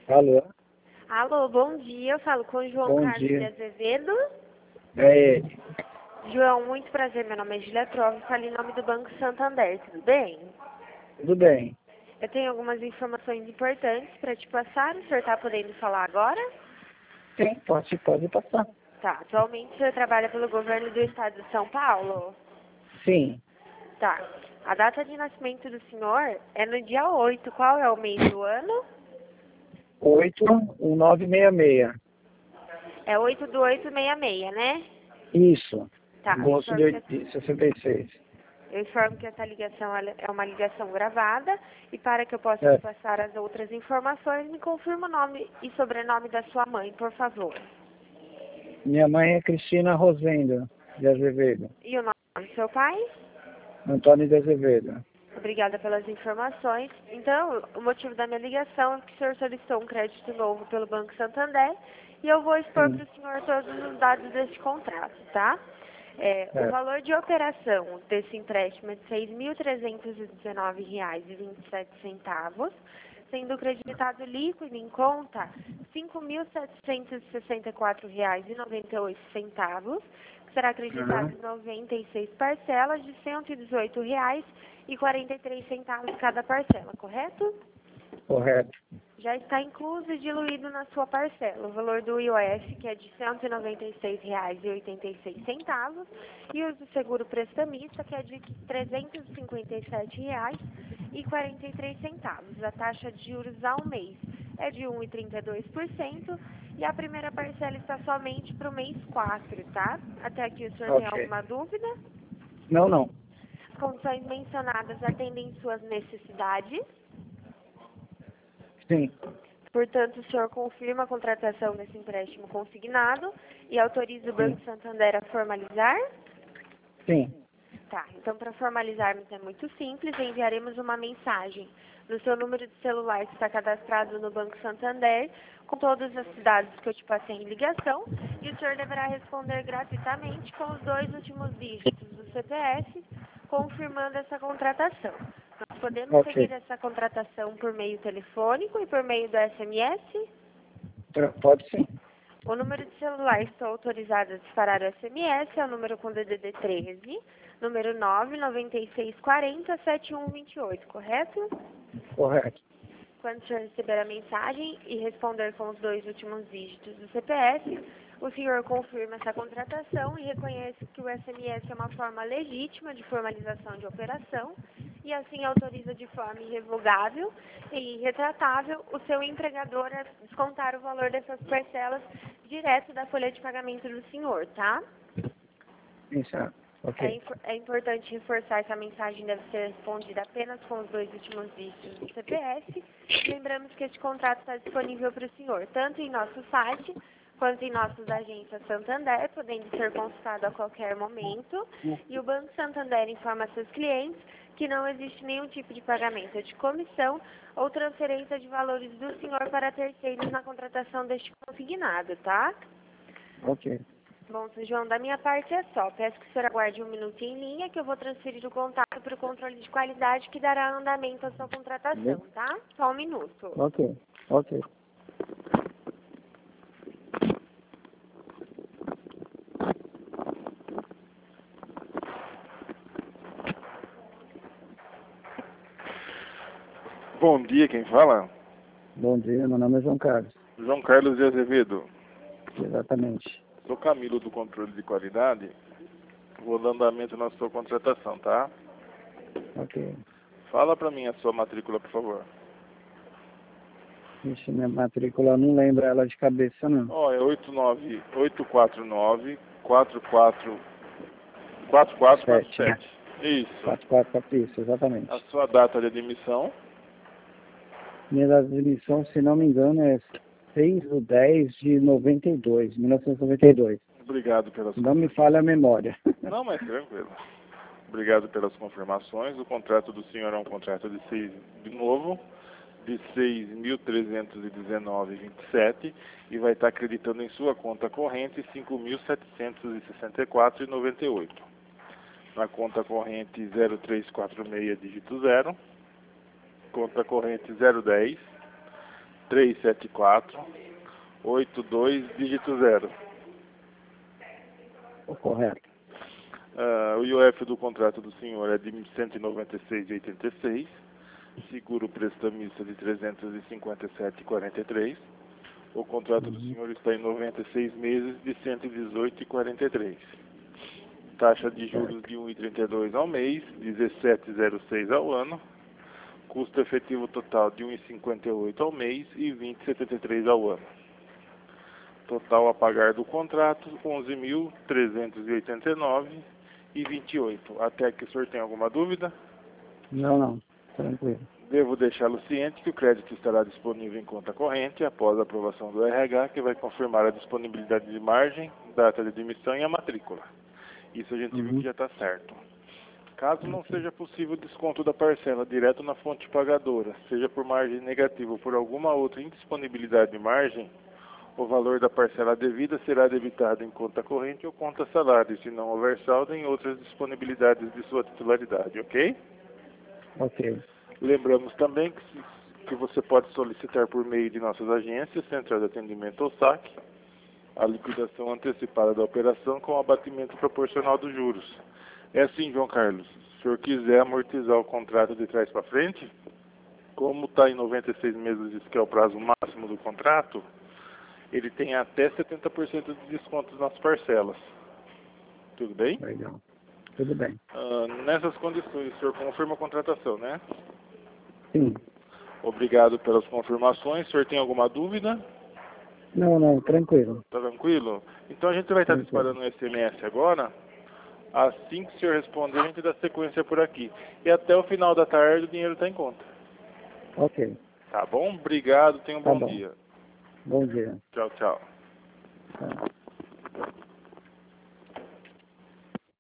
Alô, Alô, bom dia. Eu falo com o João bom Carlos de dia. Azevedo. É ele. João, muito prazer. Meu nome é Julia Trove. Falo em nome do Banco Santander. Tudo bem? Tudo bem? Eu tenho algumas informações importantes para te passar. O senhor está podendo falar agora? Sim, pode passar. Tá. Atualmente o senhor trabalha pelo governo do estado de São Paulo? Sim, Tá. A data de nascimento do senhor é no dia 8. Qual é o mês do ano? 81966. É 8/8/66, né? Isso, Tá. agosto de 66. Eu informo que essa ligação é uma ligação gravada e para que eu possa te É, passar as outras informações, me confirma o nome e sobrenome da sua mãe, por favor. minha mãe é Cristina Rosendo de Azevedo. E o nome do seu pai? Antônio de Azevedo. Obrigada pelas informações. Então, o motivo da minha ligação é que o senhor solicitou um crédito novo pelo Banco Santander e eu vou expor Sim, para o senhor todos os dados deste contrato, tá? O é. valor de operação desse empréstimo é de R$ 6.319,27, sendo creditado líquido em conta R$ 5.764,98, que será acreditado Uhum, em 96 parcelas de R$ 118,43 cada parcela, correto? correto. Já está incluso e diluído na sua parcela o valor do IOF, que é de R$ 196,86, e o do seguro prestamista, que é de R$ 357,43. A taxa de juros ao mês é de 1,32% e a primeira parcela está somente para o mês 4, tá? Até aqui o senhor tem Ok. alguma dúvida? Não. As condições mencionadas atendem suas necessidades. Sim, Portanto, o senhor confirma a contratação desse empréstimo consignado e autoriza o sim, Banco Santander a formalizar? sim. Tá, então para formalizarmos é muito simples, enviaremos uma mensagem no seu número de celular que está cadastrado no Banco Santander, com todos os dados que eu te passei em ligação, e o senhor deverá responder gratuitamente com os 2 últimos dígitos do CPF, confirmando essa contratação. Nós podemos seguir Ok. essa contratação por meio telefônico e por meio do SMS? Pode sim. O número de celular estou autorizada a disparar o SMS é o número com DDD 13, número 996407128, correto? Correto. Quando o senhor receber a mensagem e responder com os 2 últimos dígitos do CPF, o senhor confirma essa contratação e reconhece que o SMS é uma forma legítima de formalização de operação e assim autoriza de forma irrevogável e irretratável o seu empregador a descontar o valor dessas parcelas direto da folha de pagamento do senhor, tá? Isso, ok. É importante reforçar que a mensagem deve ser respondida apenas com os 2 últimos dígitos do CPF. Lembramos que este contrato está disponível para o senhor, tanto em nosso site quanto em nossas agências Santander, podendo ser consultado a qualquer momento. E o Banco Santander informa seus clientes que não existe nenhum tipo de pagamento de comissão ou transferência de valores do senhor para terceiros na contratação deste consignado, tá? Ok. Bom, seu João, da minha parte é só. Peço que o senhor aguarde um minuto em linha, que eu vou transferir o contato para o controle de qualidade que dará andamento à sua contratação, tá? Só um minuto. Ok. Bom dia, quem fala? Bom dia, meu nome é João Carlos. João Carlos de Azevedo. Exatamente. Sou Camilo do controle de qualidade. Vou dar andamento na sua contratação, tá? Ok. Fala pra mim a sua matrícula, por favor. Ixi, minha matrícula, eu não lembro ela de cabeça, não. Ó, é 89849 4447. Sete. Isso. 44, isso, A exatamente. sua data de admissão? Minha data de admissão, se não me engano, é 6/10/92, 1992. Obrigado pelas Não me falha a memória. Não, mas tranquilo. Obrigado pelas confirmações. O contrato do senhor é um contrato de novo, de 6.319,27 e vai estar acreditando em sua conta corrente 5.764,98. Na conta corrente 0346, dígito 0, conta corrente 010, 374-82, dígito 0. Correto. O IOF do contrato do senhor é de R$ 196,86. Seguro prestamista de R$ 357,43. O contrato do senhor está em 96 meses de R$ 118,43. Taxa de juros de 1,32 ao mês, 17,06 ao ano. Custo efetivo total de 1,58 ao mês e 20,73 ao ano. Total a pagar do contrato, 11.389,28. Até que o senhor tem alguma dúvida? Não. Tranquilo. Devo deixá-lo ciente que o crédito estará disponível em conta corrente após a aprovação do RH, que vai confirmar a disponibilidade de margem, data de admissão e a matrícula. Isso a gente viu que já está certo. Caso não seja possível desconto da parcela direto na fonte pagadora, seja por margem negativa ou por alguma outra indisponibilidade de margem, o valor da parcela devida será debitado em conta corrente ou conta salário, se não houver saldo em outras disponibilidades de sua titularidade, ok? Ok. Lembramos também que você pode solicitar por meio de nossas agências, Central de Atendimento ou SAC, a liquidação antecipada da operação com abatimento proporcional dos juros. É assim, João Carlos, se o senhor quiser amortizar o contrato de trás para frente, como está em 96 meses, que é o prazo máximo do contrato, ele tem até 70% de desconto nas parcelas. Tudo bem? Legal. Tudo bem. Nessas condições, o senhor confirma a contratação, né? Sim. Obrigado pelas confirmações. O senhor tem alguma dúvida? Não, tranquilo. Tá tranquilo? Então a gente vai estar disparando um SMS agora. Assim que o senhor responder, a gente dá sequência por aqui. E até o final da tarde o dinheiro está em conta. Ok. Tá bom? Obrigado, tenha um bom dia. Bom dia. Tchau, tchau. Tá.